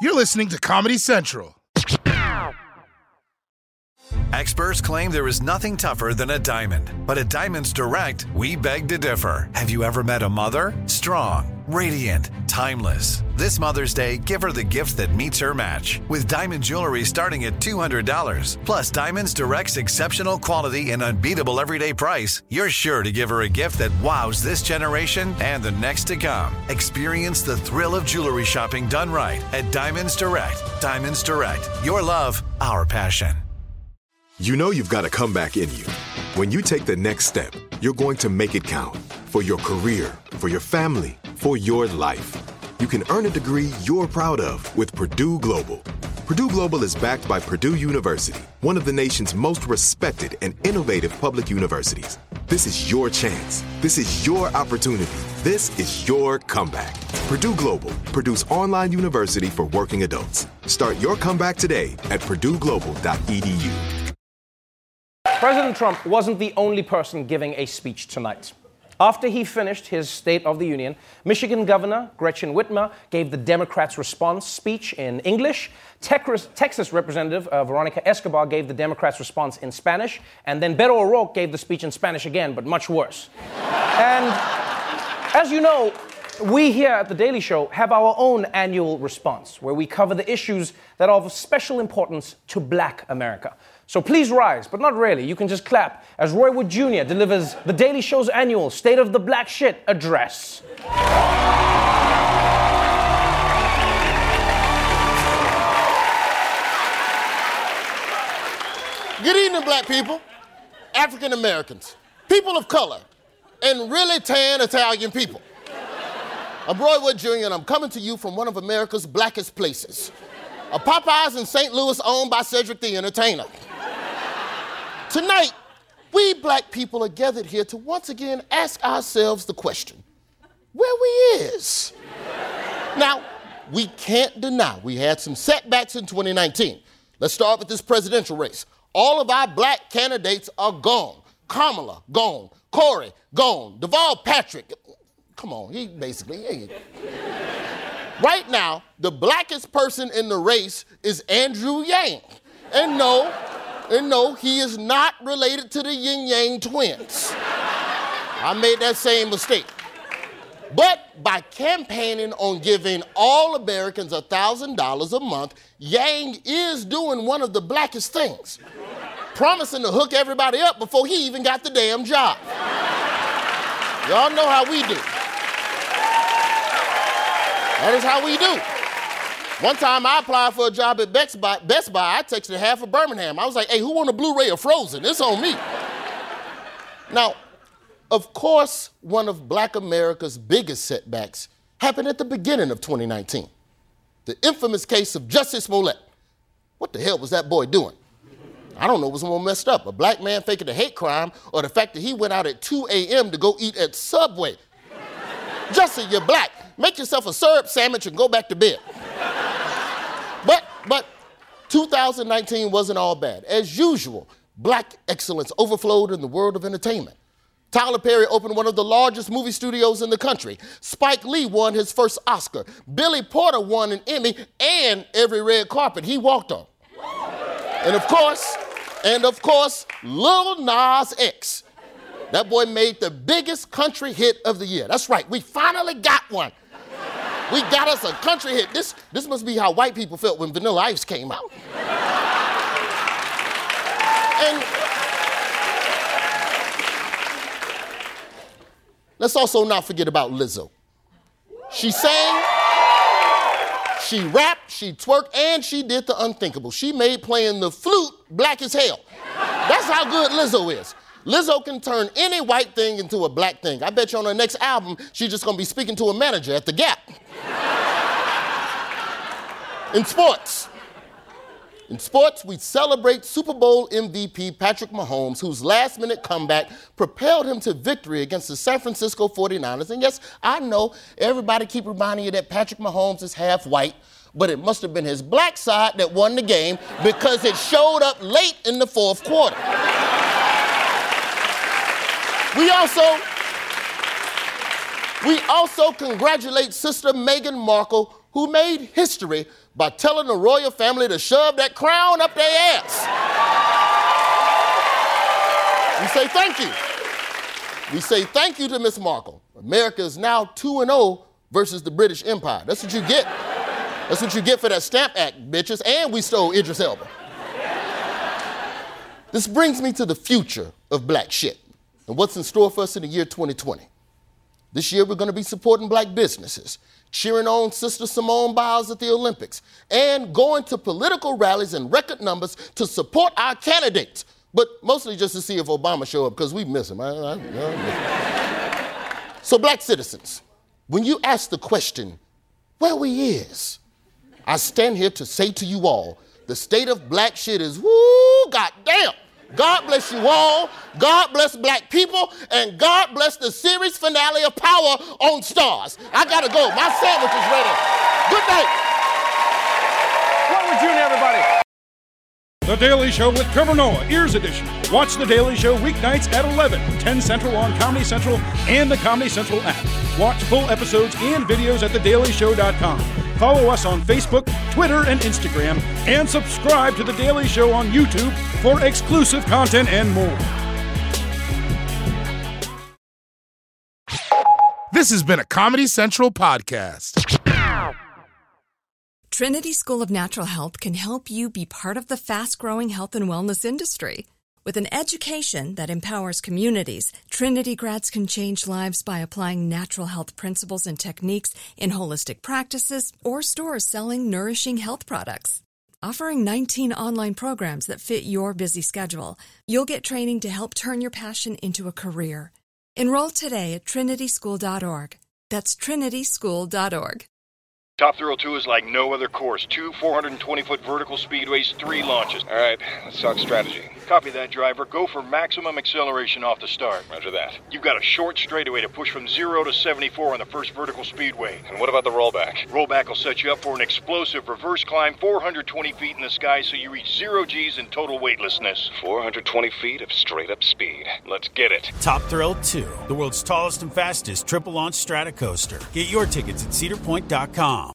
You're listening to Comedy Central. Experts claim there is nothing tougher than a diamond. But at Diamonds Direct, we beg to differ. Have you ever met a mother? Strong, radiant, timeless. This Mother's Day, give her the gift that meets her match. With diamond jewelry starting at $200. Plus Diamonds Direct's exceptional quality and unbeatable everyday price, you're sure to give her a gift that wows this generation and the next to come. Experience the thrill of jewelry shopping done right at Diamonds Direct. Diamonds Direct. Your love, our passion. You know you've got a comeback in you. When you take the next step, you're going to make it count. For your career, for your family, for your life. You can earn a degree you're proud of with Purdue Global. Purdue Global is backed by Purdue University, one of the nation's most respected and innovative public universities. This is your chance. This is your opportunity. This is your comeback. Purdue Global, Purdue's online university for working adults. Start your comeback today at purdueglobal.edu. President Trump wasn't the only person giving a speech tonight. After he finished his State of the Union, Michigan Governor Gretchen Whitmer gave the Democrats' response speech in English. Texas Representative Veronica Escobar gave the Democrats' response in Spanish. And then Beto O'Rourke gave the speech in Spanish again, but much worse. And as you know, we here at The Daily Show have our own annual response, where we cover the issues that are of special importance to Black America. So please rise, but not really. You can just clap as Roy Wood Jr. delivers The Daily Show's annual State of the Black Shit address. Good evening, Black people, African Americans, people of color, and really tan Italian people. I'm Roy Wood Jr., and I'm coming to you from one of America's blackest places, a Popeyes in St. Louis owned by Cedric the Entertainer. Tonight, we Black people are gathered here to once again ask ourselves the question, where we is? Now, we can't deny we had some setbacks in 2019. Let's start with this presidential race. All of our Black candidates are gone. Kamala, gone. Corey, gone. Deval Patrick, come on, he basically. Right now, the blackest person in the race is Andrew Yang. And no, he is not related to the Yin Yang twins. I made that same mistake. But by campaigning on giving all Americans $1,000 a month, Yang is doing one of the blackest things, promising to hook everybody up before he even got the damn job. Y'all know how we do. That is how we do. One time I applied for a job at Best Buy, I texted half of Birmingham. I was like, hey, who want a Blu-ray of Frozen? It's on me. Now, of course, one of Black America's biggest setbacks happened at the beginning of 2019. The infamous case of Justice Smollett. What the hell was that boy doing? I don't know what's more messed up, a black man faking a hate crime or the fact that he went out at 2 a.m. to go eat at Subway. Justice, you're black. Make yourself a syrup sandwich and go back to bed. But 2019 wasn't all bad. As usual, Black excellence overflowed in the world of entertainment. Tyler Perry opened one of the largest movie studios in the country. Spike Lee won his first Oscar. Billy Porter won an Emmy and every red carpet he walked on. And of course, Lil Nas X. That boy made the biggest country hit of the year. That's right, we finally got one. We got us a country hit. This must be how white people felt when Vanilla Ice came out. And let's also not forget about Lizzo. She sang, she rapped, she twerked, and she did the unthinkable. She made playing the flute black as hell. That's how good Lizzo is. Lizzo can turn any white thing into a black thing. I bet you on her next album, she's just gonna be speaking to a manager at the Gap. In sports, we celebrate Super Bowl MVP Patrick Mahomes, whose last-minute comeback propelled him to victory against the San Francisco 49ers. And yes, I know everybody keep reminding you that Patrick Mahomes is half white, but it must have been his black side that won the game because it showed up late in the fourth quarter. We also congratulate Sister Meghan Markle, who made history by telling the royal family to shove that crown up their ass. We say thank you. We say thank you to Miss Markle. America is now 2-0 versus the British Empire. That's what you get. That's what you get for that Stamp Act, bitches. And we stole Idris Elba. This brings me to the future of black shit and what's in store for us in the year 2020. This year, we're going to be supporting black businesses, cheering on Sister Simone Biles at the Olympics, and going to political rallies in record numbers to support our candidates, but mostly just to see if Obama show up, because we miss him. So, black citizens, when you ask the question, where we is, I stand here to say to you all, the state of black shit is, woo, goddamn. God bless you all, God bless black people, and God bless the series finale of Power on Stars. I gotta go, my sandwich is ready. Good night. What would you, everybody? The Daily Show with Trevor Noah, Ears Edition. Watch The Daily Show weeknights at 11, 10 Central on Comedy Central and the Comedy Central app. Watch full episodes and videos at thedailyshow.com. Follow us on Facebook, Twitter, and Instagram, and subscribe to The Daily Show on YouTube for exclusive content and more. This has been a Comedy Central podcast. Trinity School of Natural Health can help you be part of the fast-growing health and wellness industry. With an education that empowers communities, Trinity grads can change lives by applying natural health principles and techniques in holistic practices or stores selling nourishing health products. Offering 19 online programs that fit your busy schedule, you'll get training to help turn your passion into a career. Enroll today at trinityschool.org. That's trinityschool.org. Top Thrill 2 is like no other course. 2 420-foot vertical speedways, 3 launches. All right, let's talk strategy. Copy that, driver. Go for maximum acceleration off the start. Roger that. You've got a short straightaway to push from 0 to 74 on the first vertical speedway. And what about the rollback? Rollback will set you up for an explosive reverse climb 420 feet in the sky so you reach 0 G's in total weightlessness. 420 feet of straight-up speed. Let's get it. Top Thrill 2, the world's tallest and fastest triple-launch strata coaster. Get your tickets at cedarpoint.com.